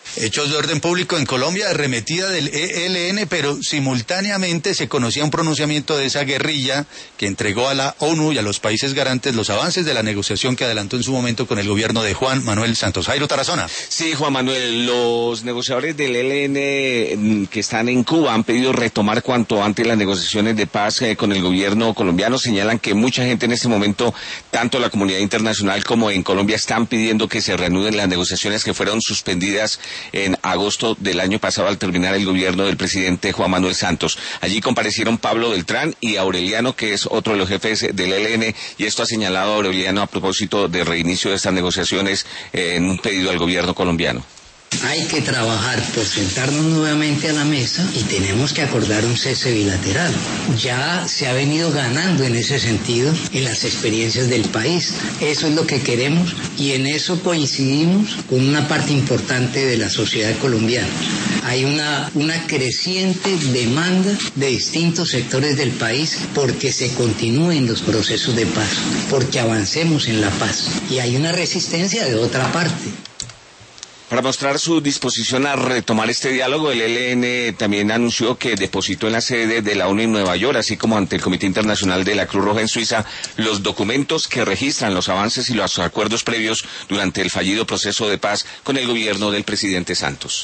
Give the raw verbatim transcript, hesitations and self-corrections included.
Hechos de orden público en Colombia, arremetida del E L N, pero simultáneamente se conocía un pronunciamiento de esa guerrilla que entregó a la ONU y a los países garantes los avances de la negociación que adelantó en su momento con el gobierno de Juan Manuel Santos. Jairo Tarazona. Sí, Juan Manuel, los negociadores del E L N que están en Cuba han pedido retomar cuanto antes las negociaciones de paz eh, con el gobierno colombiano. Señalan que mucha gente en este momento, tanto la comunidad internacional como en Colombia, están pidiendo que se reanuden las negociaciones que fueron suspendidas en agosto del año pasado al terminar el gobierno del presidente Juan Manuel Santos. Allí comparecieron Pablo Beltrán y Aureliano, que es otro de los jefes del E L N, y esto ha señalado Aureliano a propósito del reinicio de estas negociaciones eh, en un pedido al gobierno colombiano. Hay que trabajar por sentarnos nuevamente a la mesa y tenemos que acordar un cese bilateral. Ya se ha venido ganando en ese sentido en las experiencias del país. Eso es lo que queremos y en eso coincidimos con una parte importante de la sociedad colombiana. Hay una, una creciente demanda de distintos sectores del país porque se continúen los procesos de paz, porque avancemos en la paz. Y hay una resistencia de otra parte. Para mostrar su disposición a retomar este diálogo, el E L N también anunció que depositó en la sede de la ONU en Nueva York, así como ante el Comité Internacional de la Cruz Roja en Suiza, los documentos que registran los avances y los acuerdos previos durante el fallido proceso de paz con el gobierno del presidente Santos.